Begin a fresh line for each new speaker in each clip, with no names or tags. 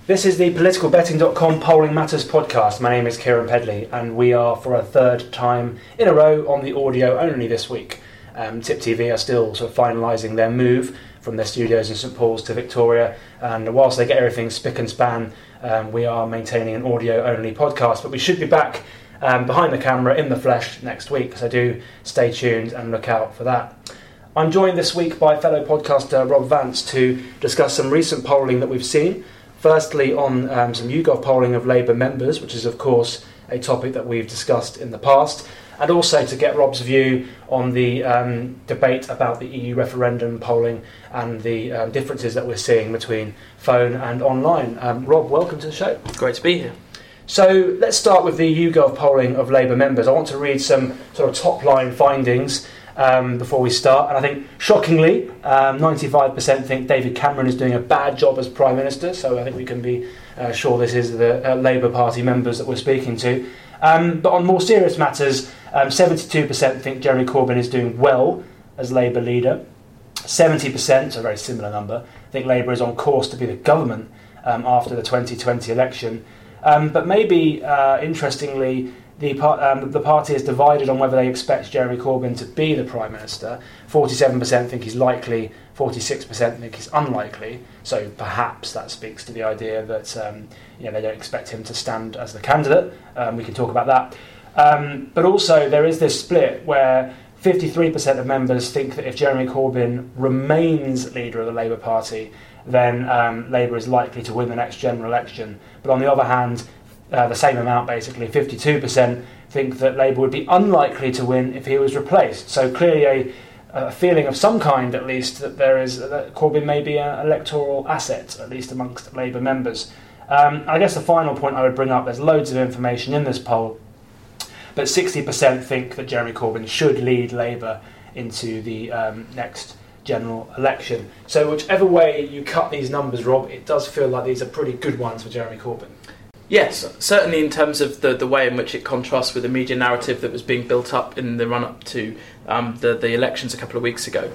This is the politicalbetting.com Polling Matters podcast. My name is Kieran Pedley, and we are for a third time in a row on the audio only this week. Tip TV are still sort of finalising their move from their studios in St Paul's to Victoria, and whilst they get everything spick and span, we are maintaining an audio only podcast. But we should be back behind the camera in the flesh next week, so do stay tuned and look out for that. I'm joined this week by fellow podcaster Rob Vance to discuss some recent polling that we've seen. Firstly, on some YouGov polling of Labour members, which is of course a topic that we've discussed in the past, and also to get Rob's view on the debate about the EU referendum polling and the differences that we're seeing between phone and online. Rob, welcome to the show.
Great to be here.
So let's start with the YouGov polling of Labour members. I want to read some sort of top-line findings before we start, and I think shockingly 95% think David Cameron is doing a bad job as Prime Minister, so I think we can be sure this is the Labour Party members that we're speaking to. But on more serious matters, 72% think Jeremy Corbyn is doing well as Labour leader. 70%, so a very similar number, think Labour is on course to be the government after the 2020 election. But maybe, interestingly, the party is divided on whether they expect Jeremy Corbyn to be the Prime Minister. 47% think he's likely, 46% think he's unlikely. So perhaps that speaks to the idea that they don't expect him to stand as the candidate. We can talk about that. But also there is this split where 53% of members think that if Jeremy Corbyn remains leader of the Labour Party, then Labour is likely to win the next general election. But on the other hand, the same amount, basically, 52% think that Labour would be unlikely to win if he was replaced. So clearly a feeling of some kind, at least, that that Corbyn may be an electoral asset, at least amongst Labour members. I guess the final point I would bring up, there's loads of information in this poll, but 60% think that Jeremy Corbyn should lead Labour into the next general election. So whichever way you cut these numbers, Rob, it does feel like these are pretty good ones for Jeremy Corbyn.
Yes, certainly in terms of the way in which it contrasts with the media narrative that was being built up in the run-up to the elections a couple of weeks ago.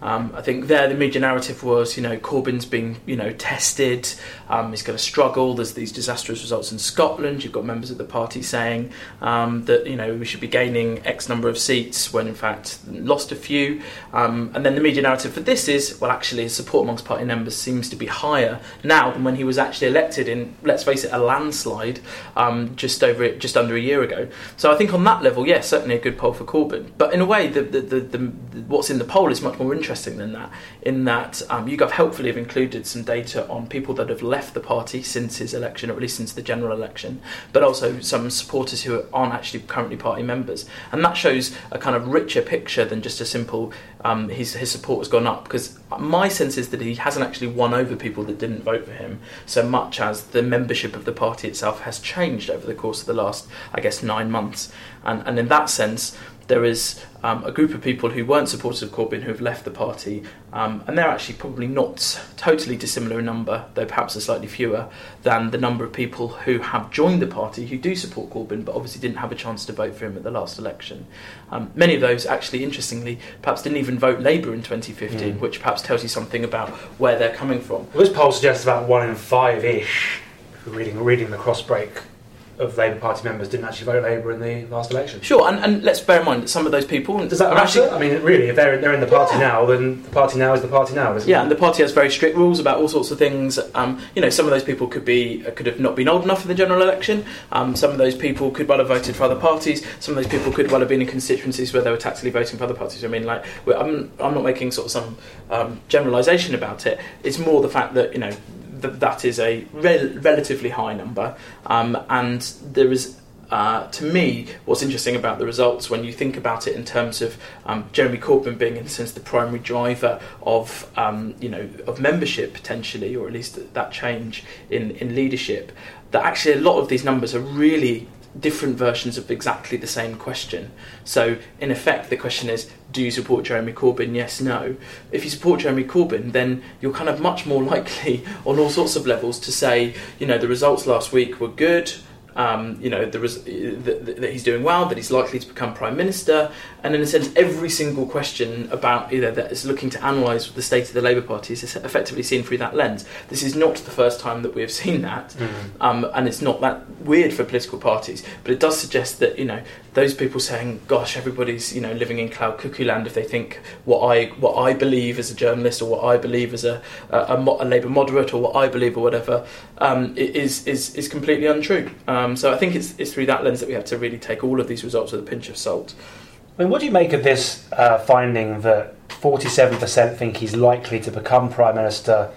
I think there the media narrative was, Corbyn's being, tested, he's going to struggle, there's these disastrous results in Scotland, you've got members of the party saying that, we should be gaining X number of seats when in fact lost a few. And then the media narrative for this is, well, actually his support amongst party members seems to be higher now than when he was actually elected in, let's face it, a landslide just under a year ago. So I think on that level, yes, certainly a good poll for Corbyn. But in a way, the what's in the poll is much more interesting than that, in that YouGov helpfully have included some data on people that have left the party since his election, or at least since the general election, but also some supporters who aren't actually currently party members. And that shows a kind of richer picture than just a simple his support has gone up, because my sense is that he hasn't actually won over people that didn't vote for him so much as the membership of the party itself has changed over the course of the last, 9 months. And in that sense, there is a group of people who weren't supporters of Corbyn who have left the party, and they're actually probably not totally dissimilar in number, though perhaps a slightly fewer, than the number of people who have joined the party who do support Corbyn but obviously didn't have a chance to vote for him at the last election. Many of those, actually, interestingly, perhaps didn't even vote Labour in 2015, which perhaps tells you something about where they're coming from.
Well, this poll suggests about 1 in 5-ish, reading the cross-break, of Labour Party members didn't actually vote Labour in the last election.
Sure, and let's bear in mind that some of those people...
Does that matter? I mean, really, if they're in the party now, then the party now is the party now, isn't it?
Yeah, and the party has very strict rules about all sorts of things. Some of those people could have not been old enough for the general election. Some of those people could well have voted for other parties. Some of those people could well have been in constituencies where they were tactically voting for other parties. I mean, I'm not making sort of some generalisation about it. It's more the fact that, that is a relatively high number, and there is, to me, what's interesting about the results when you think about it in terms of Jeremy Corbyn being, in a sense, the primary driver of membership potentially, or at least that change in leadership, that actually a lot of these numbers are really different versions of exactly the same question. So in effect the question is, do you support Jeremy Corbyn? Yes, no. If you support Jeremy Corbyn, then you're kind of much more likely on all sorts of levels to say, the results last week were good, that he's doing well, that he's likely to become Prime Minister, and in a sense every single question about that is looking to analyse the state of the Labour Party is effectively seen through that lens. This is not the first time that we have seen that, and it's not that weird for political parties, but it does suggest that those people saying, gosh, everybody's living in cloud cuckoo land if they think what I believe as a journalist, or what I believe as a Labour moderate, or what I believe or whatever, is completely untrue. So I think it's through that lens that we have to really take all of these results with a pinch of salt.
I mean, what do you make of this finding that 47% think he's likely to become Prime Minister,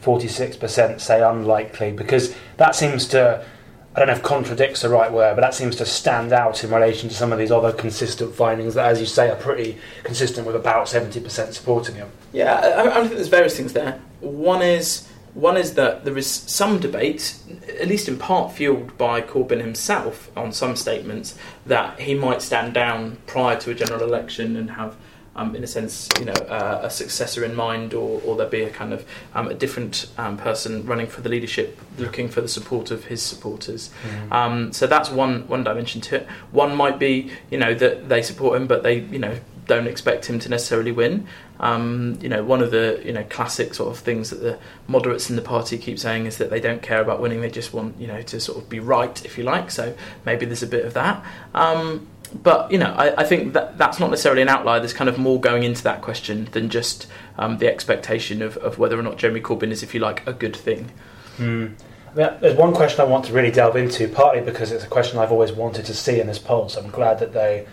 46% say unlikely? Because that seems to, I don't know if contradict's the right word, but that seems to stand out in relation to some of these other consistent findings that, as you say, are pretty consistent with about 70% supporting him.
Yeah, I think there's various things there. One is that there is some debate, at least in part fueled by Corbyn himself, on some statements that he might stand down prior to a general election and have, in a sense, a successor in mind, or there be a kind of a different person running for the leadership, looking for the support of his supporters. So that's one dimension to it. One might be, that they support him, but they, don't expect him to necessarily win. One of the classic sort of things that the moderates in the party keep saying is that they don't care about winning; they just want to sort of be right, if you like. So maybe there's a bit of that. But I think that's not necessarily an outlier. There's kind of more going into that question than just the expectation of whether or not Jeremy Corbyn is, if you like, a good thing.
I mean, there's one question I want to really delve into, partly because it's a question I've always wanted to see in this poll. So I'm glad that they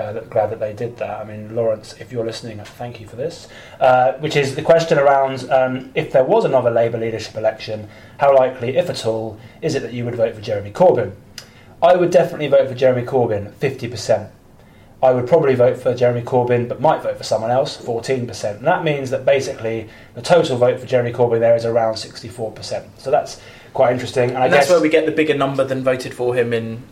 did that. I mean, Lawrence, if you're listening, thank you for this. Which is the question around if there was another Labour leadership election, how likely, if at all, is it that you would vote for Jeremy Corbyn? I would definitely vote for Jeremy Corbyn, 50%. I would probably vote for Jeremy Corbyn, but might vote for someone else, 14%. And that means that basically the total vote for Jeremy Corbyn there is around 64%. So that's quite interesting. And I
that's
guess
where we get the bigger number than voted for him in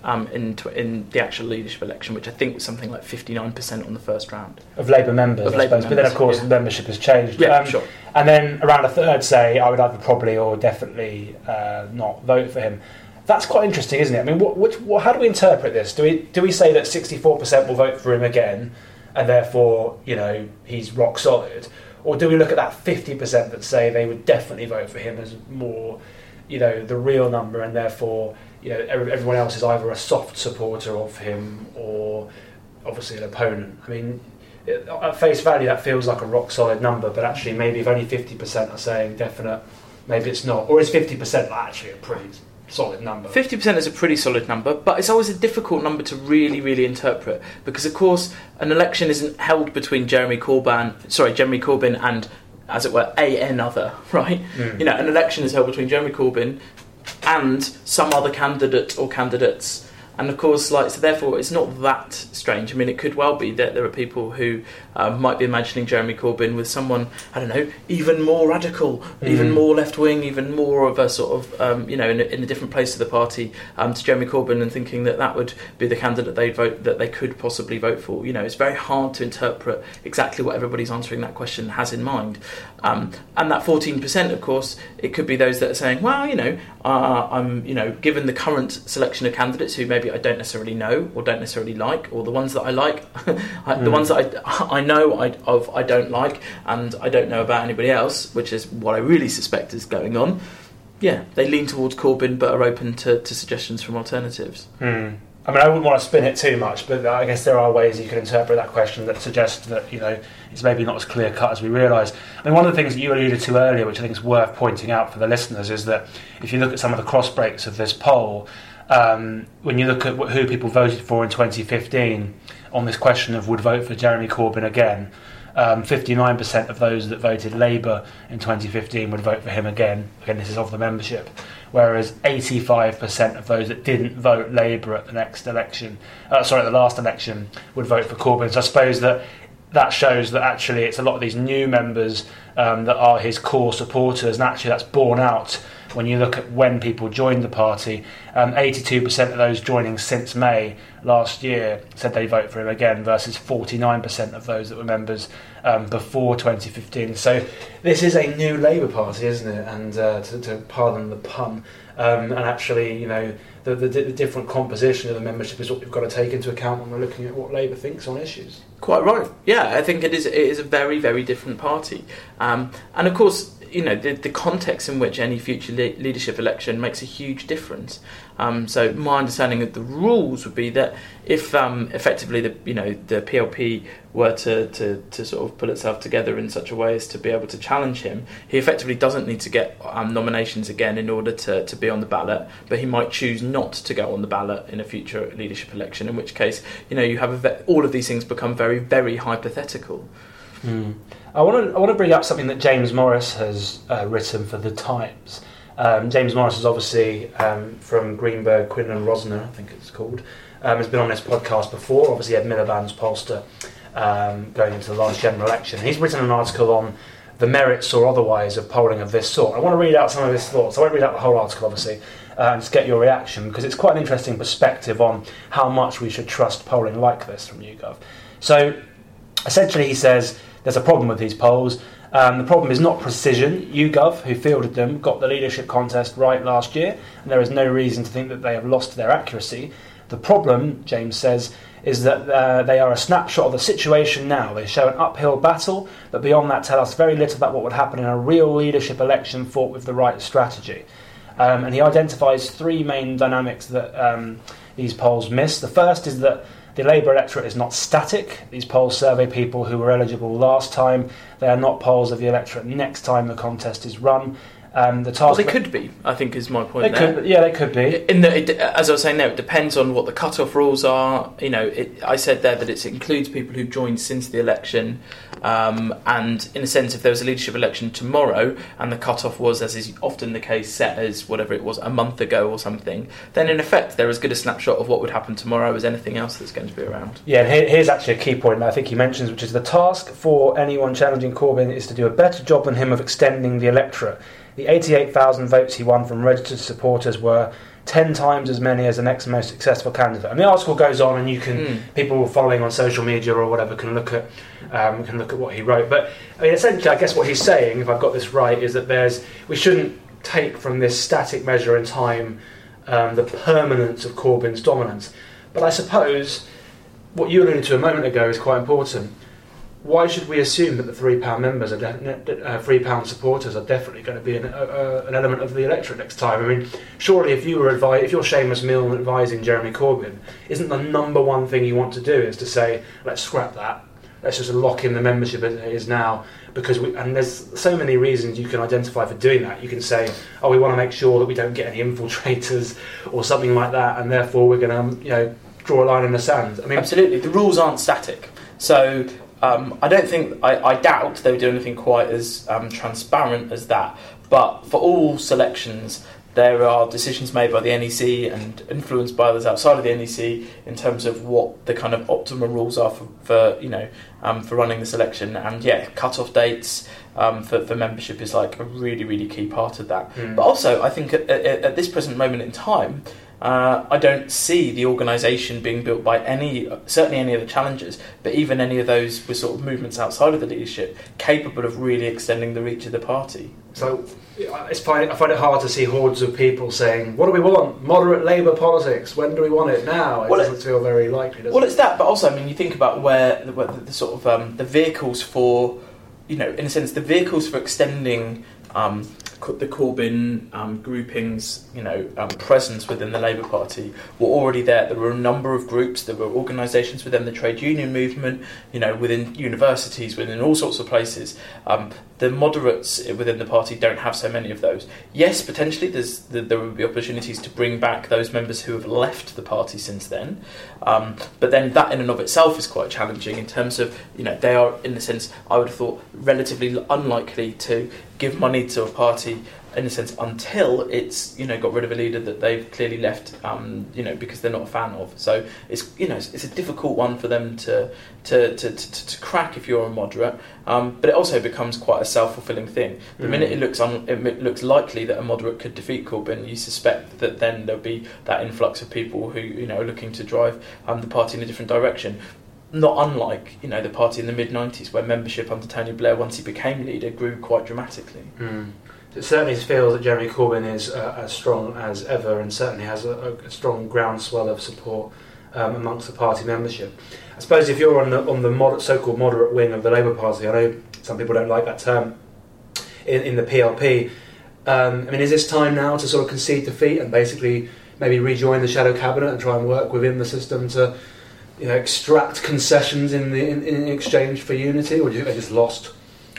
the actual leadership election, which I think was something like 59% on the first round.
Of Labour members, I suppose. But then, of course, the membership has changed.
Yeah, sure.
And then around a third say, I would either probably or definitely not vote for him. That's quite interesting, isn't it? I mean, how do we interpret this? Do we say that 64% will vote for him again, and therefore, he's rock solid? Or do we look at that 50% that say they would definitely vote for him as more, the real number, and therefore, everyone else is either a soft supporter of him or obviously an opponent? I mean, at face value, that feels like a rock solid number, but actually, maybe if only 50% are saying definite, maybe it's not. Or is 50% actually a pretty solid number?
50% is a pretty solid number, but it's always a difficult number to really, really interpret, because of course an election isn't held between Jeremy Corbyn and, as it were, another, right? An election is held between Jeremy Corbyn and some other candidate or candidates. And of course, so therefore, it's not that strange. I mean, it could well be that there are people who might be imagining Jeremy Corbyn with someone, I don't know, even more radical, even more left-wing, even more of a sort of, in a different place to the party, to Jeremy Corbyn, and thinking that would be the candidate that they could possibly vote for. It's very hard to interpret exactly what everybody's answering that question has in mind. And that 14%, of course, it could be those that are saying, well, I'm, given the current selection of candidates who maybe I don't necessarily know or don't necessarily like, or the ones that I like, the ones that I know I don't like, and I don't know about anybody else, which is what I really suspect is going on. Yeah, they lean towards Corbyn but are open to suggestions from alternatives.
I mean, I wouldn't want to spin it too much, but I guess there are ways you can interpret that question that suggest that, it's maybe not as clear-cut as we realise. I mean, one of the things that you alluded to earlier, which I think is worth pointing out for the listeners, is that if you look at some of the cross-breaks of this poll, when you look at who people voted for in 2015 on this question of would vote for Jeremy Corbyn again, 59% of those that voted Labour in 2015 would vote for him again. Again, this is of the membership. Whereas 85% of those that didn't vote Labour at the last election, would vote for Corbyn. So I suppose that shows that actually it's a lot of these new members that are his core supporters, and actually that's borne out when you look at when people joined the party, 82% of those joining since May last year said they vote for him again, versus 49% of those that were members before 2015. So this is a new Labour Party, isn't it? And to pardon the pun, and actually, the different composition of the membership is what we've got to take into account when we're looking at what Labour thinks on issues.
Quite right. Yeah, I think it is a very, very different party. And of course, the context in which any future leadership election makes a huge difference. So my understanding of the rules would be that if effectively the PLP were to sort of put itself together in such a way as to be able to challenge him, he effectively doesn't need to get nominations again in order to be on the ballot, but he might choose not to go on the ballot in a future leadership election, in which case you have all of these things become very, very hypothetical.
I want to bring up something that James Morris has written for The Times. James Morris is obviously from Greenberg, Quinn and Rosner, I think it's called. Has been on this podcast before. Obviously, Ed Miliband's pollster going into the last general election. He's written an article on the merits or otherwise of polling of this sort. I want to read out some of his thoughts. I won't read out the whole article, obviously, and just get your reaction, because it's quite an interesting perspective on how much we should trust polling like this from YouGov. So, essentially, he says there's a problem with these polls. The problem is not precision. YouGov, who fielded them, got the leadership contest right last year, and there is no reason to think that they have lost their accuracy. The problem, James says, is that they are a snapshot of the situation now. They show an uphill battle, but beyond that tell us very little about what would happen in a real leadership election fought with the right strategy. And he identifies three main dynamics that these polls miss. The first is that the Labour electorate is not static. These polls survey people who were eligible last time. They are not polls of the electorate next time the contest is run.
They could be, I think, is my point there.
They could be.
As I was saying there, it depends on what the cut-off rules are. I said there that it includes people who've joined since the election. And in a sense, if there was a leadership election tomorrow and the cut-off was, as is often the case, set as whatever it was, a month ago or something, then in effect they're as good a snapshot of what would happen tomorrow as anything else that's going to be around.
Yeah, and here's actually a key point that I think he mentions, which is the task for anyone challenging Corbyn is to do a better job than him of extending the electorate. The 88,000 votes he won from registered supporters were 10 times as many as the next most successful candidate. And the article goes on, and you can people following on social media or whatever can look at what he wrote. But I mean, essentially, I guess what he's saying, if I've got this right, is that we shouldn't take from this static measure in time the permanence of Corbyn's dominance. But I suppose what you alluded to a moment ago is quite important. Why should we assume that the £3 members, £3 supporters, are definitely going to be an element of the electorate next time? I mean, surely if you're Seamus Milne advising Jeremy Corbyn, isn't the number one thing you want to do is to say, let's scrap that, let's just lock in the membership as it is now, and there's so many reasons you can identify for doing that. You can say, we want to make sure that we don't get any infiltrators or something like that, and therefore we're going to, draw a line in the sand. I mean,
absolutely, the rules aren't static, so. I doubt they would do anything quite as transparent as that. But for all selections, there are decisions made by the NEC and influenced by others outside of the NEC in terms of what the kind of optimal rules are for running this election. And cut-off dates for membership is like a really, really key part of that. But also, I think at this present moment in time, I don't see the organisation being built by certainly any of the challengers, but even any of those with sort of movements outside of the leadership, capable of really extending the reach of the party.
So I find it hard to see hordes of people saying, what do we want? Moderate Labour politics. When do we want it? Now. It doesn't feel very likely, does it?
Well, it's that, but also, I mean, you think about where the sort of the vehicles for, in a sense, the vehicles for extending the Corbyn groupings, presence within the Labour Party were already there. There were a number of groups, there were organisations within the trade union movement, within universities, within all sorts of places. The moderates within the party don't have so many of those. Yes, potentially there would be opportunities to bring back those members who have left the party since then. But then that in and of itself is quite challenging in terms of, they are, in a sense, I would have thought, relatively unlikely to give money to a party in a sense, until it's got rid of a leader that they've clearly left, because they're not a fan of. So it's it's a difficult one for them to crack if you're a moderate. But it also becomes quite a self-fulfilling thing. The minute it looks likely that a moderate could defeat Corbyn, you suspect that then there'll be that influx of people who are looking to drive the party in a different direction. Not unlike the party in the mid-90s, where membership under Tony Blair, once he became leader, grew quite dramatically.
It certainly feels that Jeremy Corbyn is as strong as ever, and certainly has a strong groundswell of support amongst the party membership. I suppose if you're on the so-called moderate wing of the Labour Party, I know some people don't like that term in the PLP. Is this time now to sort of concede defeat and basically maybe rejoin the shadow cabinet and try and work within the system to extract concessions in exchange for unity, or do you think they just lost?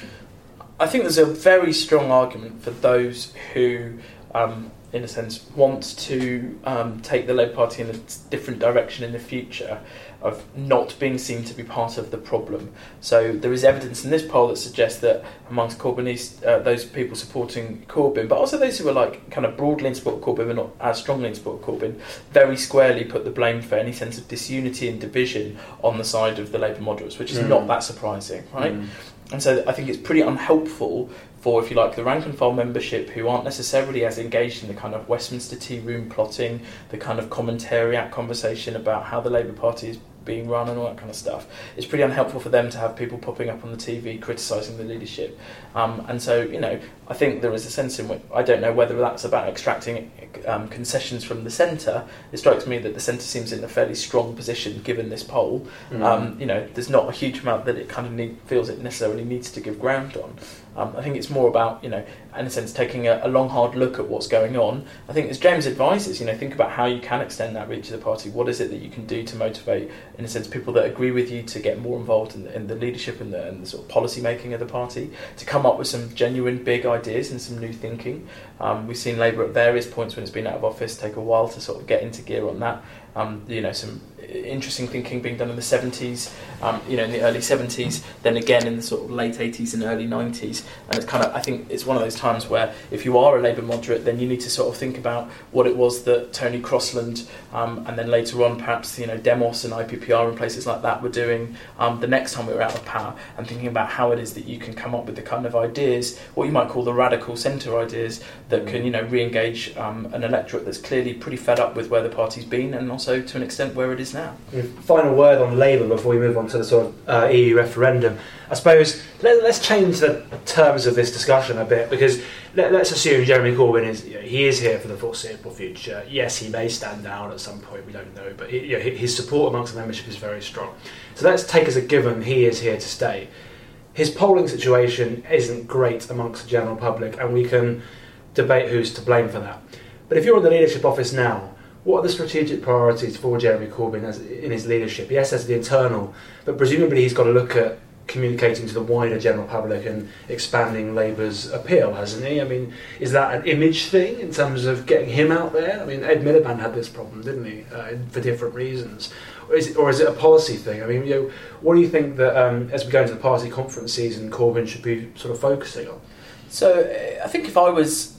I think there's a very strong argument for those who, in a sense, want to take the Labour Party in a different direction in the future, of not being seen to be part of the problem. So there is evidence in this poll that suggests that amongst Corbynists, those people supporting Corbyn, but also those who are kind of broadly in support of Corbyn but not as strongly in support of Corbyn, very squarely put the blame for any sense of disunity and division on the side of the Labour moderates, which is not that surprising, right? And so I think it's pretty unhelpful for, if you like, the rank and file membership who aren't necessarily as engaged in the kind of Westminster tea room plotting, the kind of commentariat conversation about how the Labour Party is being run and all that kind of stuff. It's pretty unhelpful for them to have people popping up on the TV criticising the leadership. And so, I think there is a sense in which, I don't know whether that's about extracting concessions from the centre. It strikes me that the centre seems in a fairly strong position given this poll. There's not a huge amount that it kind of feels it necessarily needs to give ground on. I think it's more about, in a sense, taking a long, hard look at what's going on. I think, as James advises, think about how you can extend that reach of the party. What is it that you can do to motivate, in a sense, people that agree with you to get more involved in the leadership and the sort of policy making of the party, to come up with some genuine big ideas and some new thinking. We've seen Labour at various points when it's been out of office take a while to sort of get into gear on that. Some interesting thinking being done in the 70s, in the early 70s, then again in the sort of late 80s and early 90s. And it's kind of, I think it's one of those times where if you are a Labour moderate, then you need to sort of think about what it was that Tony Crossland and then later on perhaps, Demos and IPPR and places like that were doing the next time we were out of power, and thinking about how it is that you can come up with the kind of ideas, what you might call the radical centre ideas, that can, re-engage an electorate that's clearly pretty fed up with where the party's been, and also to an extent where it is now.
Final word on Labour before we move on to the sort of EU referendum. I suppose let's change the terms of this discussion a bit, because let's assume Jeremy Corbyn is here for the foreseeable future. Yes, he may stand down at some point, we don't know, but his support amongst the membership is very strong. So let's take as a given he is here to stay. His polling situation isn't great amongst the general public, and we can debate who's to blame for that. But if you're in the leadership office now, what are the strategic priorities for Jeremy Corbyn in his leadership? Yes, there's the internal, but presumably he's got to look at communicating to the wider general public and expanding Labour's appeal, hasn't he? Is that an image thing in terms of getting him out there? Ed Miliband had this problem, didn't he, for different reasons? Or is it a policy thing? What do you think that, as we go into the party conference season, Corbyn should be sort of focusing on?
So I think if I was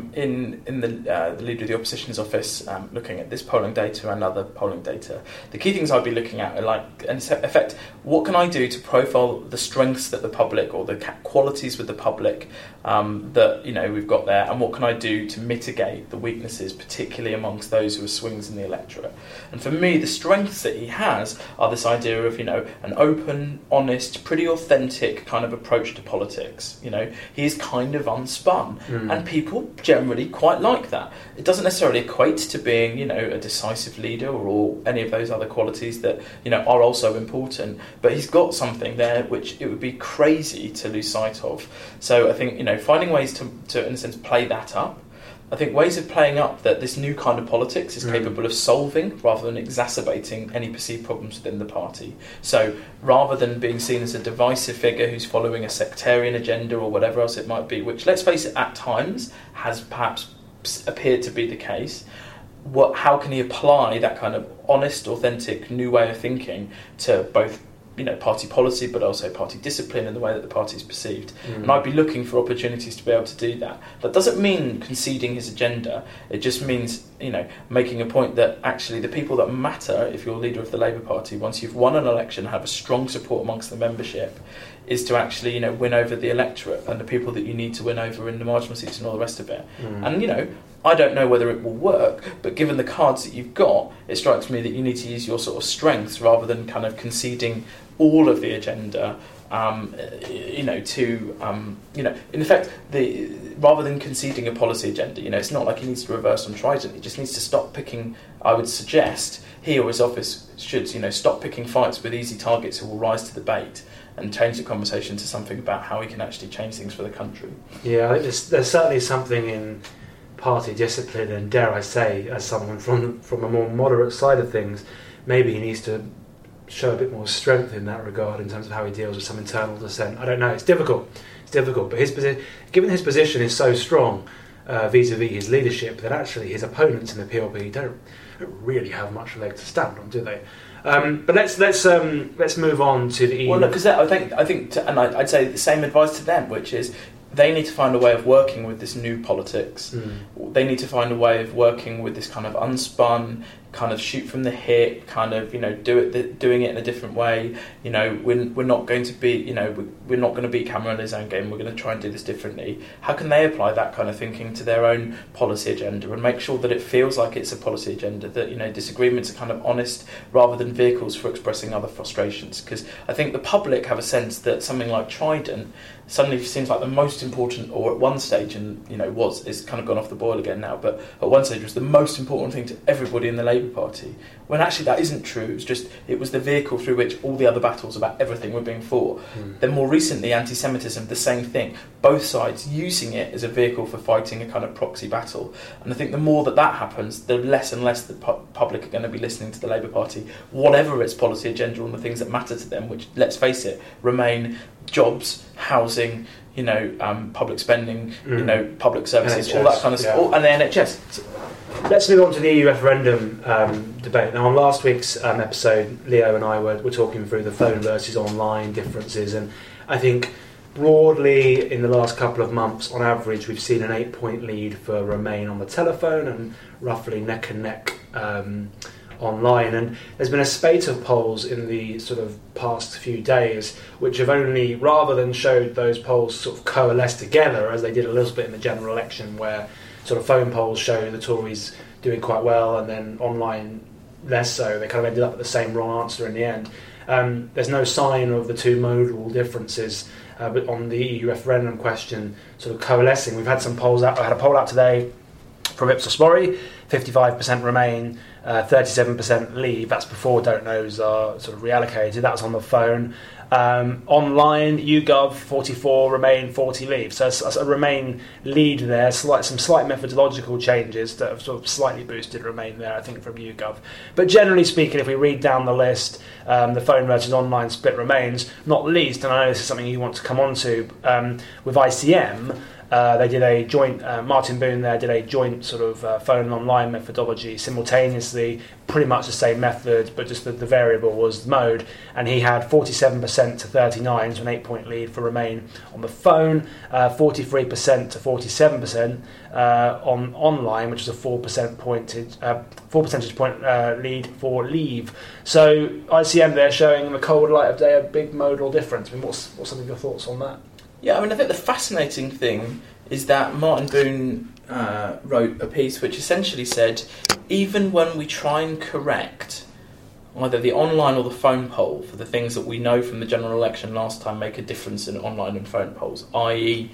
in the leader of the opposition's office looking at this polling data and other polling data, the key things I'd be looking at are in effect, what can I do to profile the strengths that the public, or the qualities with the public that we've got there, and what can I do to mitigate the weaknesses, particularly amongst those who are swings in the electorate. And for me, the strengths that he has are this idea of an open, honest, pretty authentic kind of approach to politics. He's kind of unspun, and people generally quite like that. It doesn't necessarily equate to being a decisive leader or any of those other qualities that are also important, but he's got something there which it would be crazy to lose sight of. So I think finding ways to in a sense play that up. I think ways of playing up that this new kind of politics is capable of solving rather than exacerbating any perceived problems within the party. So rather than being seen as a divisive figure who's following a sectarian agenda or whatever else it might be, which, let's face it, at times has perhaps appeared to be the case, how can he apply that kind of honest, authentic, new way of thinking to both party policy, but also party discipline and the way that the party is perceived. And I'd be looking for opportunities to be able to do that. That doesn't mean conceding his agenda. It just means, making a point that actually the people that matter, if you're leader of the Labour Party, once you've won an election, have a strong support amongst the membership, is to actually, win over the electorate and the people that you need to win over in the marginal seats and all the rest of it. And, I don't know whether it will work, but given the cards that you've got, it strikes me that you need to use your sort of strengths rather than kind of conceding all of the agenda, in effect, rather than conceding a policy agenda, it's not like he needs to reverse on Trident. He just needs to stop picking, I would suggest, he or his office should, stop picking fights with easy targets who will rise to the bait and change the conversation to something about how he can actually change things for the country.
Yeah, I think there's certainly something in party discipline, and dare I say, as someone from a more moderate side of things, maybe he needs to show a bit more strength in that regard in terms of how he deals with some internal dissent. I don't know, it's difficult, but given his position is so strong vis-a-vis his leadership, that actually his opponents in the PLP don't really have much leg to stand on, do they? But let's move on to the EU.
Well, look, because I think, and I'd say the same advice to them, which is they need to find a way of working with this new politics. They need to find a way of working with this kind of unspun, kind of shoot from the hip, kind of doing it in a different way. We're not going to be we're not going to beat Cameron in his own game. We're going to try and do this differently. How can they apply that kind of thinking to their own policy agenda and make sure that it feels like it's a policy agenda, that disagreements are kind of honest rather than vehicles for expressing other frustrations? Because I think the public have a sense that something like Trident suddenly seems like the most important, or at one stage, and it's kind of gone off the boil again now, but at one stage was the most important thing to everybody in the Labour Party, when actually that isn't true. It was the vehicle through which all the other battles about everything were being fought. Then more recently, anti-Semitism, the same thing, both sides using it as a vehicle for fighting a kind of proxy battle. And I think the more that happens, the less and less the public are going to be listening to the Labour Party, whatever its policy agenda on the things that matter to them, which, let's face it, remain jobs, housing, public spending, public services,
NHS,
all that kind of stuff, and the NHS.
Let's move on to the EU referendum debate. Now, on last week's episode, Leo and I were talking through the phone versus online differences, and I think broadly in the last couple of months, on average, we've seen an 8-point lead for Remain on the telephone and roughly neck and neck online. And there's been a spate of polls in the sort of past few days which have only, rather than showed those polls sort of coalesce together as they did a little bit in the general election, where sort of phone polls show the Tories doing quite well and then online less so, they kind of ended up at the same wrong answer in the end. There's no sign of the two modal differences but on the EU referendum question sort of coalescing. We've had some polls out. I had a poll out today from Ipsos Mori, 55% Remain, 37% Leave. That's before Don't Knows are sort of reallocated. That was on the phone. Online, YouGov 44, Remain 40, Leave. So it's a Remain lead there. Some slight methodological changes that have sort of slightly boosted Remain there, I think, from YouGov. But generally speaking, if we read down the list, the phone versus online split remains, not least, and I know this is something you want to come on to, with ICM. They did a joint, Martin Boone there did a joint sort of phone and online methodology simultaneously, pretty much the same method, but just the variable was mode, and he had 47% to 39, so an 8-point lead for Remain on the phone, 43% to 47% on online, which is a 4 percentage point lead for Leave. So ICM there showing in the cold light of day a big modal difference. I mean, what's some of your thoughts on that?
Yeah, I mean, I think the fascinating thing is that Martin Boone wrote a piece which essentially said, even when we try and correct either the online or the phone poll for the things that we know from the general election last time make a difference in online and phone polls, i.e.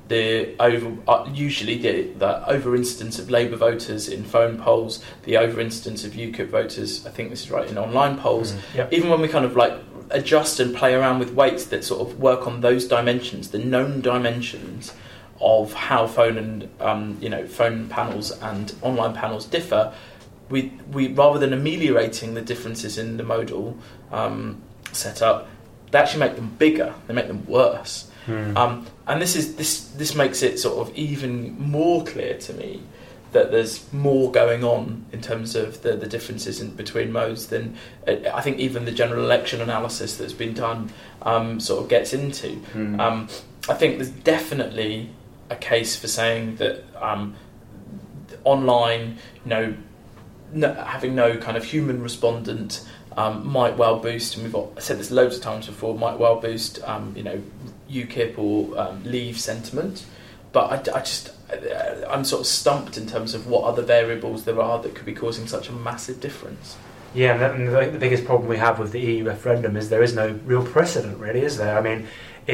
usually the over-instance of Labour voters in phone polls, the over-instance of UKIP voters, I think this is right, in online polls,
Yep.
Even when we kind of adjust and play around with weights that sort of work on those dimensions, the known dimensions of how phone and phone panels and online panels differ, we rather than ameliorating the differences in the modal setup, they actually make them bigger. They make them worse. And this makes it sort of even more clear to me that there's more going on in terms of the differences between modes than I think even the general election analysis that's been done sort of gets into. I think there's definitely a case for saying that online, having no kind of human respondent might well boost, and I've said this loads of times before, might well boost, UKIP or Leave sentiment. But I'm sort of stumped in terms of what other variables there are that could be causing such a massive difference.
Yeah, and the biggest problem we have with the EU referendum is there is no real precedent, really, is there? I mean,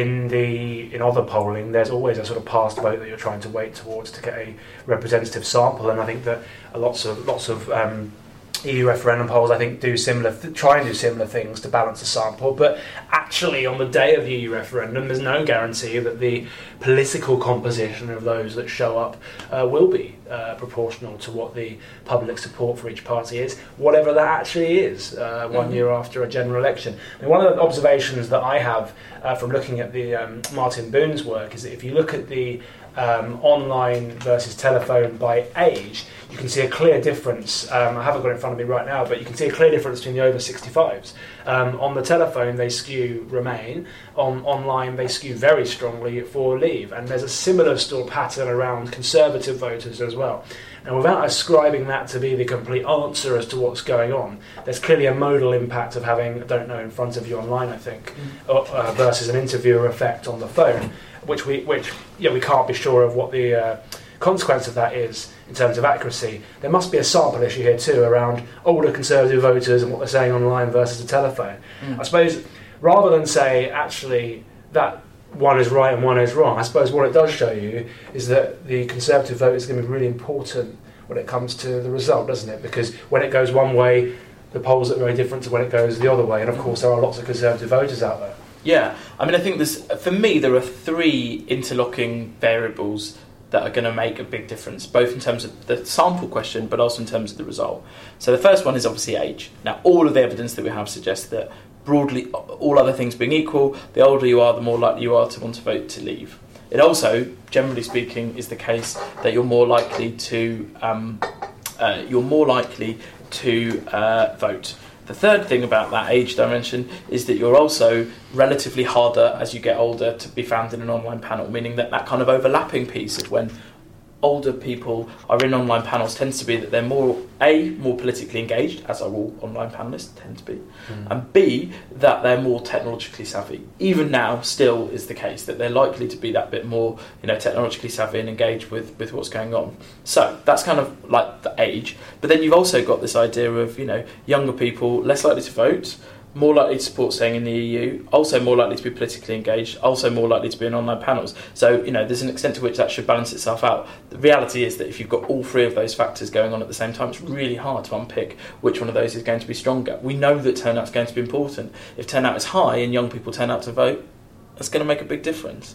in other polling, there's always a sort of past vote that you're trying to weight towards to get a representative sample, and I think that lots of EU referendum polls, I think, try and do similar things to balance the sample, but actually on the day of the EU referendum there's no guarantee that the political composition of those that show up will be proportional to what the public support for each party is, whatever that actually is, 1 year after a general election. I mean, one of the observations that I have from looking at the Martin Boon's work is that if you look at the online versus telephone by age, you can see a clear difference. I haven't got it in front of me right now, but you can see a clear difference between the over 65s. On the telephone, they skew Remain. Online, they skew very strongly for Leave. And there's a similar still pattern around Conservative voters as well. And without ascribing that to be the complete answer as to what's going on, there's clearly a modal impact of having, I don't know, in front of you online, I think, versus an interviewer effect on the phone, which we can't be sure of what the consequence of that is in terms of accuracy. There must be a sample issue here too around older Conservative voters and what they're saying online versus the telephone. I suppose rather than say actually that one is right and one is wrong, I suppose what it does show you is that the Conservative vote is going to be really important when it comes to the result, doesn't it? Because when it goes one way, the polls are very different to when it goes the other way, and of course there are lots of Conservative voters out there.
Yeah, I mean, I think for me there are three interlocking variables that are going to make a big difference, both in terms of the sample question, but also in terms of the result. So the first one is obviously age. Now, all of the evidence that we have suggests that broadly, all other things being equal, the older you are, the more likely you are to want to vote to Leave. It also, generally speaking, is the case that you're more likely to vote. The third thing about that age dimension is that you're also relatively harder as you get older to be found in an online panel, meaning that kind of overlapping piece of when older people are in online panels tends to be that they're more politically engaged, as are all online panellists tend to be, and B, that they're more technologically savvy. Even now, still is the case that they're likely to be that bit more, technologically savvy and engaged with what's going on. So that's kind of like the age. But then you've also got this idea of, younger people less likely to vote, more likely to support staying in the EU, also more likely to be politically engaged, also more likely to be in online panels. So, there's an extent to which that should balance itself out. The reality is that if you've got all three of those factors going on at the same time, it's really hard to unpick which one of those is going to be stronger. We know that turnout's going to be important. If turnout is high and young people turn out to vote, that's going to make a big difference.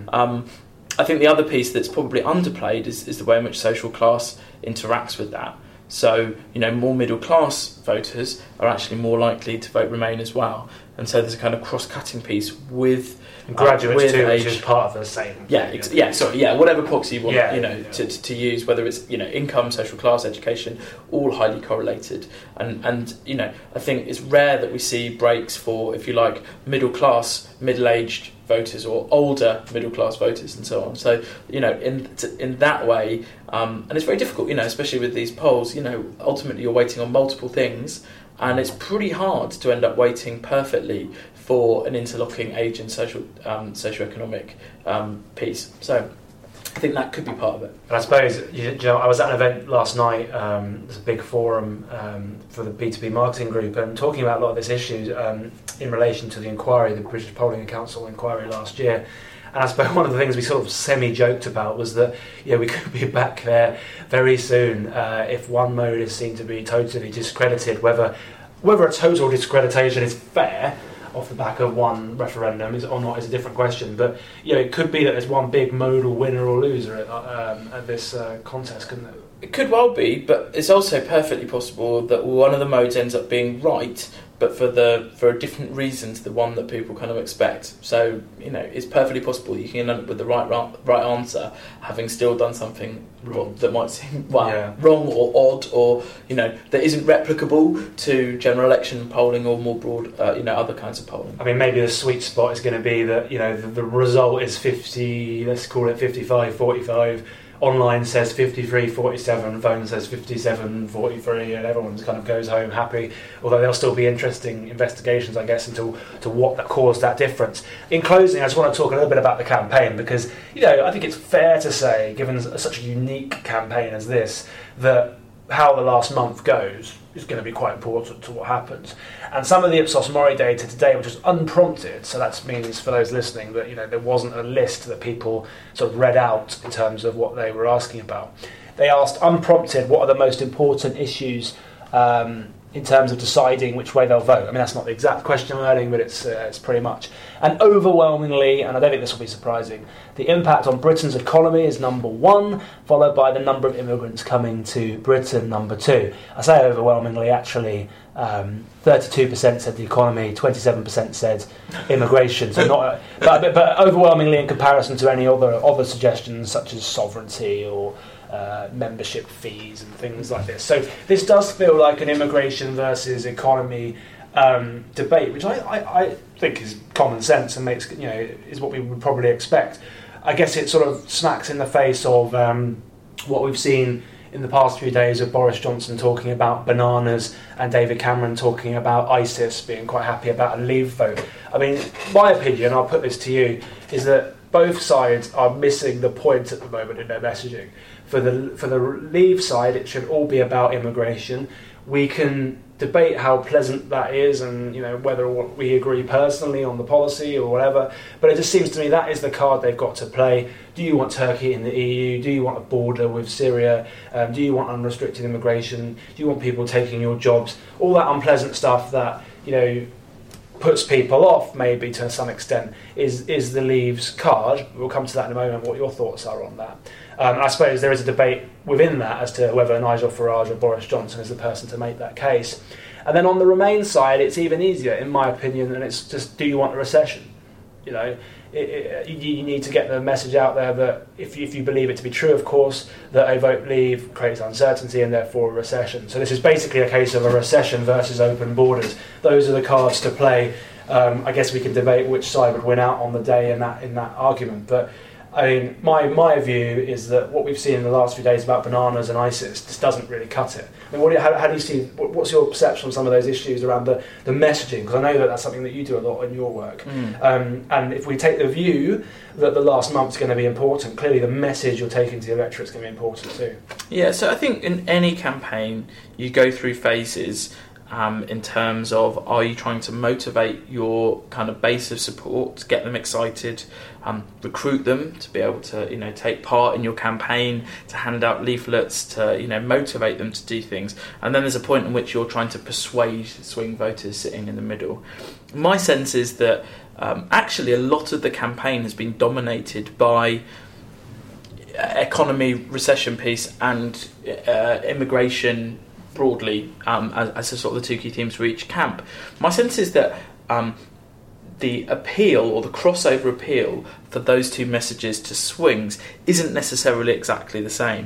I think the other piece that's probably underplayed is the way in which social class interacts with that. So, more middle-class voters are actually more likely to vote Remain as well. And so there's a kind of cross-cutting piece with
graduates
with
too,
age.
which is part of the same.
Whatever proxy you want,
Yeah.
to use, whether it's income, social class, education, all highly correlated. And I think it's rare that we see breaks for, if you like, middle-class, middle-aged voters or older middle-class voters and so on. So, in that way, and it's very difficult, especially with these polls, ultimately you're waiting on multiple things, and it's pretty hard to end up waiting perfectly for an interlocking age and socioeconomic piece. So I think that could be part of it.
And I suppose, I was at an event last night, there's a big forum for the B2B marketing group, and talking about a lot of this issue in relation to the inquiry, the British Polling Council inquiry last year. And I suppose one of the things we sort of semi-joked about was that we could be back there very soon if one mode is seen to be totally discredited. Whether a total discreditation is fair off the back of one referendum or not is a different question. But it could be that there's one big modal winner or loser at this contest, couldn't it?
It could well be, but it's also perfectly possible that one of the modes ends up being right, but for a different reason to the one that people kind of expect. So, it's perfectly possible you can end up with the right answer, having still done something wrong that might seem wrong or odd, or that isn't replicable to general election polling or more broad, other kinds of polling.
I mean, maybe the sweet spot is going to be that the result is 50. Let's call it 55-45. Online says 53-47, phone says 57-43, and everyone kind of goes home happy. Although there'll still be interesting investigations, I guess, into what that caused that difference. In closing, I just want to talk a little bit about the campaign because, I think it's fair to say, given such a unique campaign as this, that how the last month goes is going to be quite important to what happens. And some of the Ipsos Mori data today, which was unprompted, so that means for those listening that there wasn't a list that people sort of read out in terms of what they were asking about. They asked unprompted what are the most important issues in terms of deciding which way they'll vote. I mean, that's not the exact question wording, but it's pretty much. And overwhelmingly, and I don't think this will be surprising, the impact on Britain's economy is number one, followed by the number of immigrants coming to Britain, number two. I say overwhelmingly, actually, 32% said the economy, 27% said immigration. So not, but overwhelmingly in comparison to any other suggestions such as sovereignty or membership fees and things like this. So this does feel like an immigration versus economy debate, which I think is common sense and makes is what we would probably expect. I guess it sort of smacks in the face of what we've seen in the past few days of Boris Johnson talking about bananas and David Cameron talking about ISIS, being quite happy about a Leave vote. I mean, my opinion, I'll put this to you, is that both sides are missing the point at the moment in their messaging. For the Leave side, it should all be about immigration. We can debate how pleasant that is and whether we agree personally on the policy or whatever, but it just seems to me that is the card they've got to play. Do you want Turkey in the EU? Do you want a border with Syria? Do you want unrestricted immigration? Do you want people taking your jobs? All that unpleasant stuff that puts people off maybe to some extent is the Leave's card. We'll come to that in a moment, what your thoughts are on that. I suppose there is a debate within that as to whether Nigel Farage or Boris Johnson is the person to make that case. And then on the Remain side, it's even easier, in my opinion, and it's just, do you want a recession? You need to get the message out there that if you believe it to be true, of course, that a vote Leave creates uncertainty and therefore a recession. So this is basically a case of a recession versus open borders. Those are the cards to play. I guess we can debate which side would win out on the day in that argument, but I mean, my view is that what we've seen in the last few days about bananas and ISIS just doesn't really cut it. I mean, how do you see? What's your perception on some of those issues around the messaging? Because I know that that's something that you do a lot in your work. And if we take the view that the last month's going to be important, clearly the message you're taking to the electorate is going to be important too.
Yeah, so I think in any campaign you go through phases. In terms of, are you trying to motivate your kind of base of support, get them excited, recruit them to be able to take part in your campaign, to hand out leaflets, to motivate them to do things, and then there's a point in which you're trying to persuade swing voters sitting in the middle. My sense is that actually a lot of the campaign has been dominated by economy, recession piece, and immigration broadly as a sort of the two key themes for each camp. My sense is that the appeal or the crossover appeal for those two messages to swings isn't necessarily exactly the same.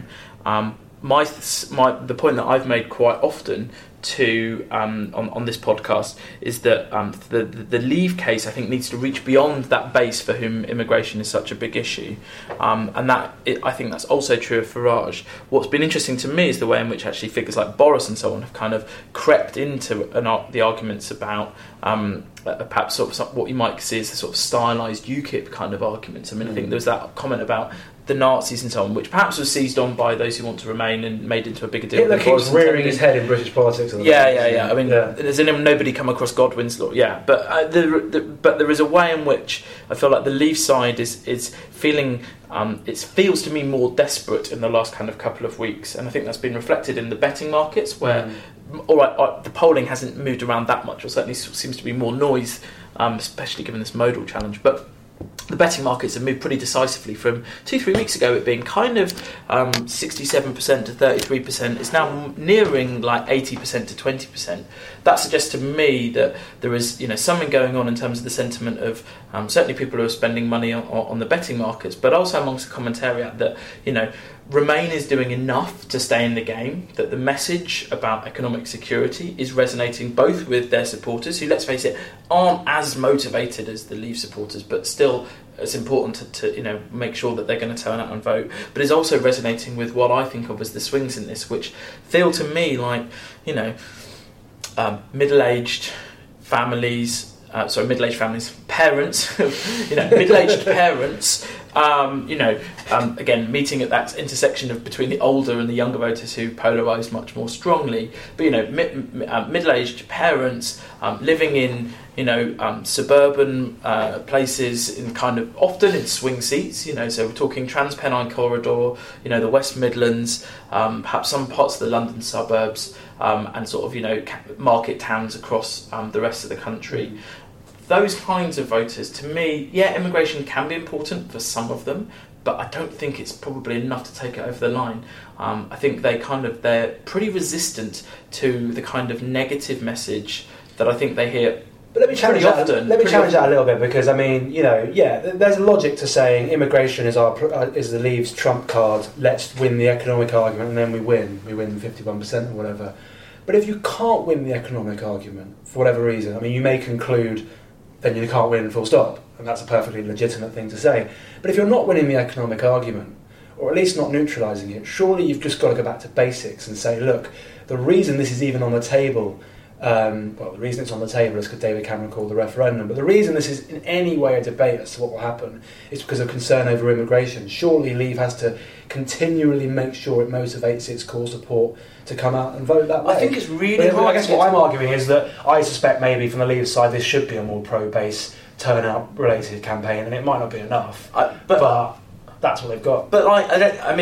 The point that I've made quite often to on this podcast is that the Leave case, I think, needs to reach beyond that base for whom immigration is such a big issue, and I think that's also true of Farage. What's been interesting to me is the way in which actually figures like Boris and so on have kind of crept into the arguments about perhaps sort of what you might see as the sort of stylised UKIP kind of arguments. I mean, I think there was that comment about the Nazis and so on, which perhaps was seized on by those who want to remain and made into a bigger deal.
Hitler keeps rearing his head in British politics.
Yeah. I mean, there's nobody come across Godwin's law. Yeah, but there is a way in which I feel like the Leave side is feeling. It feels to me more desperate in the last kind of couple of weeks, and I think that's been reflected in the betting markets, where the polling hasn't moved around that much, or certainly seems to be more noise, especially given this modal challenge. But the betting markets have moved pretty decisively from 2-3 weeks ago. It being kind of 67% to 33%. It's now nearing like 80% to 20%. That suggests to me that there is, something going on in terms of the sentiment of certainly people who are spending money on the betting markets, but also amongst the commentariat that Remain is doing enough to stay in the game, that the message about economic security is resonating both with their supporters, who, let's face it, aren't as motivated as the Leave supporters, but still it's important to make sure that they're going to turn out and vote, but is also resonating with what I think of as the swings in this, which feel to me like, middle-aged families, parents, middle-aged parents, again, meeting at that intersection of between the older and the younger voters who polarise much more strongly. But middle-aged parents living in suburban places in kind of often in swing seats. So we're talking Transpennine Corridor, the West Midlands, perhaps some parts of the London suburbs, and sort of market towns across the rest of the country. Those kinds of voters, to me, immigration can be important for some of them, but I don't think it's probably enough to take it over the line. I think they're pretty resistant to the kind of negative message that I think they hear.
But let me challenge that a little bit, because there's a logic to saying immigration is the Leave's trump card. Let's win the economic argument, and then we win 51% or whatever. But if you can't win the economic argument for whatever reason, you may conclude then you can't win full stop, and that's a perfectly legitimate thing to say. But if you're not winning the economic argument, or at least not neutralising it, surely you've just got to go back to basics and say, look, the reason this is even on the table, the reason it's on the table is because David Cameron called the referendum, but the reason this is in any way a debate as to what will happen is because of concern over immigration. Surely Leave has to continually make sure it motivates its core support to come out and vote that way.
I think it's really hard.
I guess what I'm arguing is that I suspect maybe from the Leave side this should be a more pro-base turnout related campaign, and it might not be enough, but that's what they've got. But
I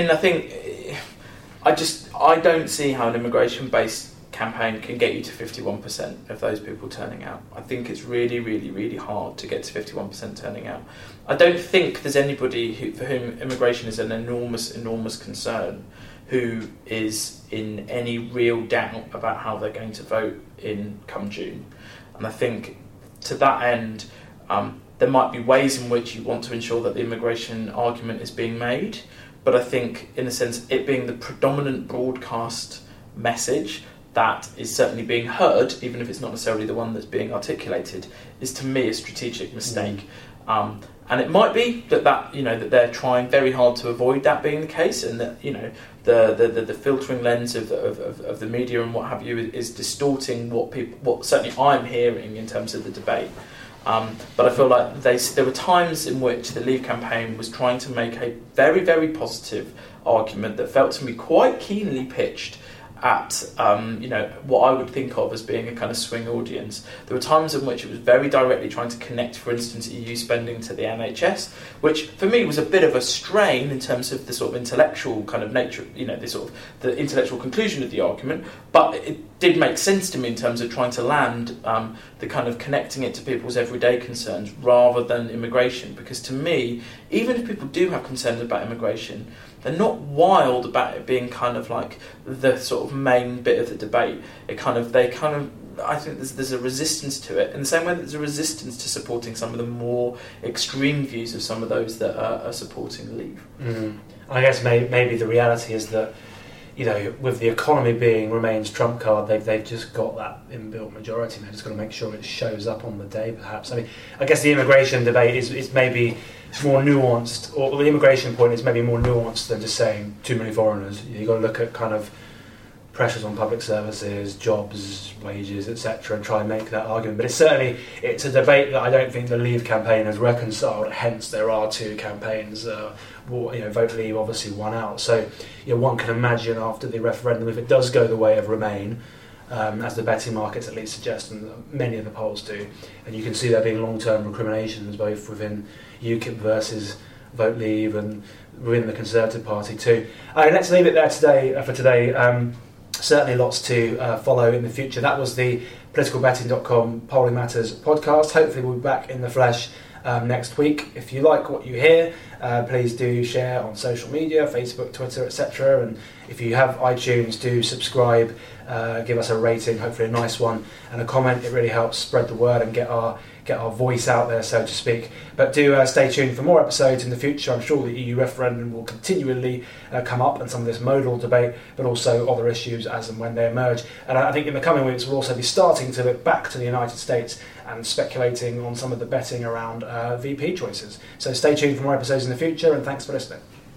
don't see how an immigration-based campaign can get you to 51% of those people turning out. I think it's really, really, really hard to get to 51% turning out. I don't think there's anybody for whom immigration is an enormous, enormous concern who is in any real doubt about how they're going to vote come June. And I think to that end, there might be ways in which you want to ensure that the immigration argument is being made, but I think, in a sense, it being the predominant broadcast message that is certainly being heard, even if it's not necessarily the one that's being articulated, is to me a strategic mistake. And it might be that they're trying very hard to avoid that being the case, and that the filtering lens of the media and what have you is distorting what certainly I'm hearing in terms of the debate. But I feel like there were times in which the Leave campaign was trying to make a very, very positive argument that felt to me quite keenly pitched at what I would think of as being a kind of swing audience. There were times in which it was very directly trying to connect, for instance, EU spending to the NHS, which for me was a bit of a strain in terms of the sort of intellectual kind of nature, the intellectual conclusion of the argument, but it did make sense to me in terms of trying to land the kind of connecting it to people's everyday concerns rather than immigration, because to me, even if people do have concerns about immigration, they're not wild about it being kind of like the sort of main bit of the debate. I think there's a resistance to it, in the same way that there's a resistance to supporting some of the more extreme views of some of those that are supporting Leave.
I guess maybe the reality is that, with the economy being Remain's trump card, they've just got that inbuilt majority. They've just got to make sure it shows up on the day, perhaps. I guess the immigration debate is maybe more nuanced, or the immigration point is maybe more nuanced than just saying too many foreigners. You've got to look at kind of pressures on public services, jobs, wages, etc., and try and make that argument. But it's a debate that I don't think the Leave campaign has reconciled. Hence, there are two campaigns. Vote Leave obviously won out. So, one can imagine after the referendum, if it does go the way of Remain, as the betting markets at least suggest, and many of the polls do, and you can see there being long-term recriminations both within UKIP versus Vote Leave and within the Conservative Party too. Let's leave it there for today. Certainly lots to follow in the future. That was the politicalbetting.com Polling Matters podcast. Hopefully we'll be back in the flesh next week. If you like what you hear, please do share on social media, Facebook, Twitter, etc. And if you have iTunes, do subscribe, give us a rating, hopefully a nice one, and a comment. It really helps spread the word and get our voice out there, so to speak. But do stay tuned for more episodes in the future. I'm sure the EU referendum will continually come up, and some of this modal debate, but also other issues as and when they emerge. And I think in the coming weeks we'll also be starting to look back to the United States and speculating on some of the betting around VP choices. So stay tuned for more episodes in the future, and thanks for listening.